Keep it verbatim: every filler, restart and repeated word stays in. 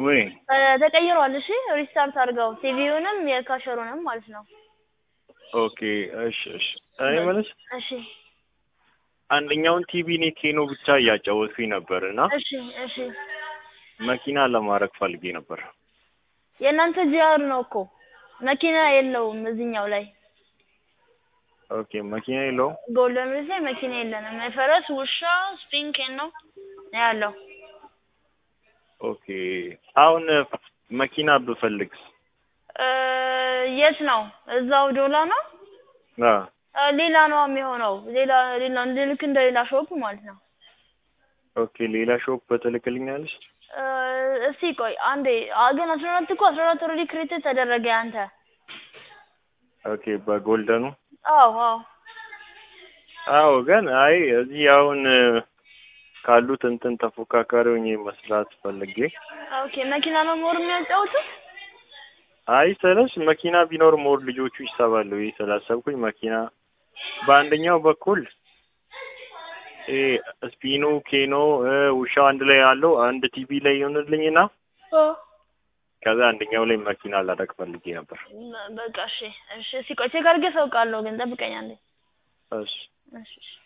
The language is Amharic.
ወይ ተቀይሯል እሺ ሪስታርት አድርገው ቲቪውንም የካሸሩንም ማለት ነው ኦኬ እሺ እሺ አይ ማለት እሺ አንደኛውን ቲቪ ኔ ኬኖ ብቻ ያጫወቱኝ ነበርና እሺ እሺ መኪና ለማረክ ፈልጌ ነበር የናንተ ጂአር ነው እኮ መኪና የለውም እዚህኛው ላይ ኦኬ መኪና የለው ጎልደን ሪስ ላይ መኪና የለንም ፈረስ ውሻ ስፒንኬን ነው ያለው ኦኬ አሁን መኪና ብፈልግ የት ነው እዛው ዶላ ነው አ ሌላ ነው የሚሆነው ሌላ ሌላ ልክ እንደ ሌላ ሾፕ ማለት ነው ኦኬ ሌላ ሾፕ በተልክልኛለሽ እሺ ቆይ አንዴ አገን አስራ አራት እኮ አስራ አራት ኦሬዲ ክሬት ተደረገ አንተ ኦኬ በጎልደኑ አዎ አዎ አዎ ግን አይ እዚህ አሁን ካሉት እንትን ተፎካካሪውኝ መስራት ፈልጌ ኦኬ መኪና ነው ሞር የሚያጫውቱት አይ ስለሽ መኪና ቢኖር ሞር ልጆቹ ይሳባሉ ይሰላሰብኩኝ መኪና በአንደኛው በኩል እ ስፒኖ ኬኖ ውሻው አንድ ላይ ያለው አንድ ቲቪ ላይ ይሆንልኝና ከዛ አንደኛው ላይ መኪና ላደርግ ፈልጌ ነበር በቃ እሺ እሺ ሲቆይ ቼክ አድርገህ ሰውቃለሁ ግን ጠብቀኝ አንዴ እሺ እሺ